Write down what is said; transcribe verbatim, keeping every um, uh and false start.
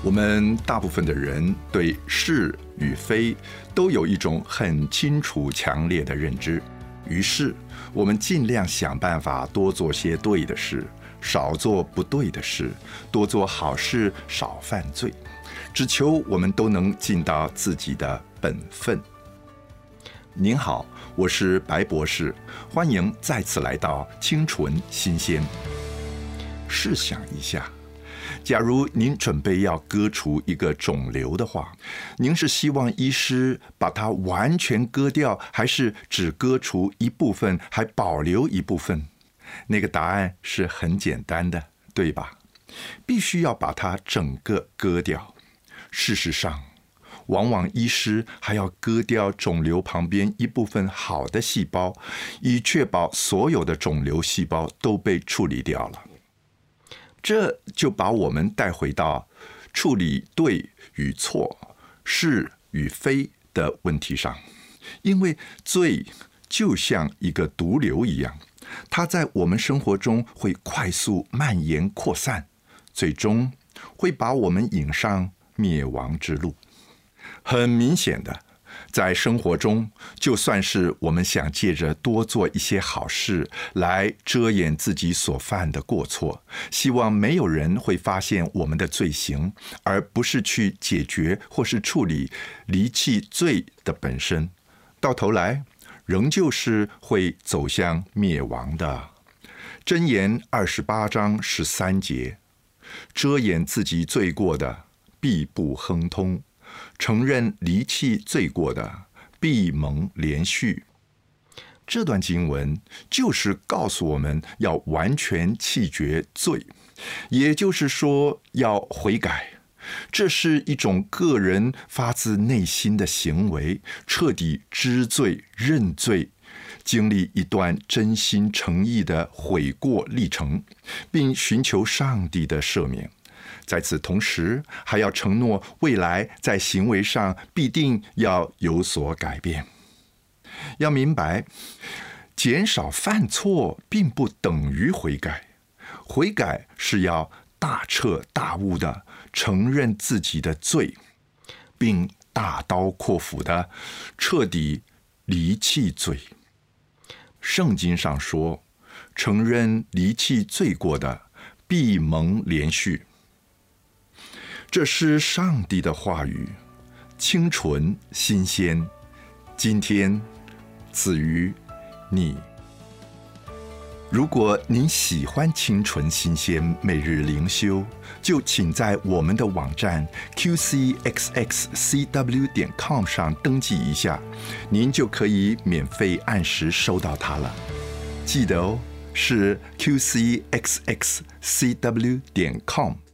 我们大部分的人对是与非都有一种很清楚强烈的认知，于是我们尽量想办法多做些对的事，少做不对的事，多做好事，少犯罪，只求我们都能尽到自己的本分。您好，我是白博士，欢迎再次来到清纯新鲜。试想一下，假如您准备要割除一个肿瘤的话，您是希望医师把它完全割掉，还是只割除一部分，还保留一部分？那个答案是很简单的，对吧？必须要把它整个割掉。事实上，往往医师还要割掉肿瘤旁边一部分好的细胞，以确保所有的肿瘤细胞都被处理掉了。这就把我们带回到处理对与错、是与非的问题上。因为罪就像一个毒瘤一样，它在我们生活中会快速蔓延扩散，最终会把我们引上灭亡之路。很明显的，在生活中，就算是我们想借着多做一些好事来遮掩自己所犯的过错，希望没有人会发现我们的罪行，而不是去解决或是处理离弃罪的本身，到头来仍旧是会走向灭亡的。箴言二十八章十三节，遮掩自己罪过的，必不亨通；承认离弃罪过的，必蒙连续。这段经文就是告诉我们要完全弃绝罪，也就是说要悔改。这是一种个人发自内心的行为，彻底知罪认罪，经历一段真心诚意的悔过历程，并寻求上帝的赦免。在此同时，还要承诺未来在行为上必定要有所改变。要明白，减少犯错并不等于悔改，悔改是要大彻大悟的承认自己的罪，并大刀阔斧的彻底离弃罪。圣经上说，承认离弃罪过的，必蒙连续。这是上帝的话语，清纯新鲜，今天赐予你。如果您喜欢清纯新鲜每日灵修，就请在我们的网站 q c x x c w 点 com 上登记一下，您就可以免费按时收到它了。记得哦，是 q c x x c w 点 com。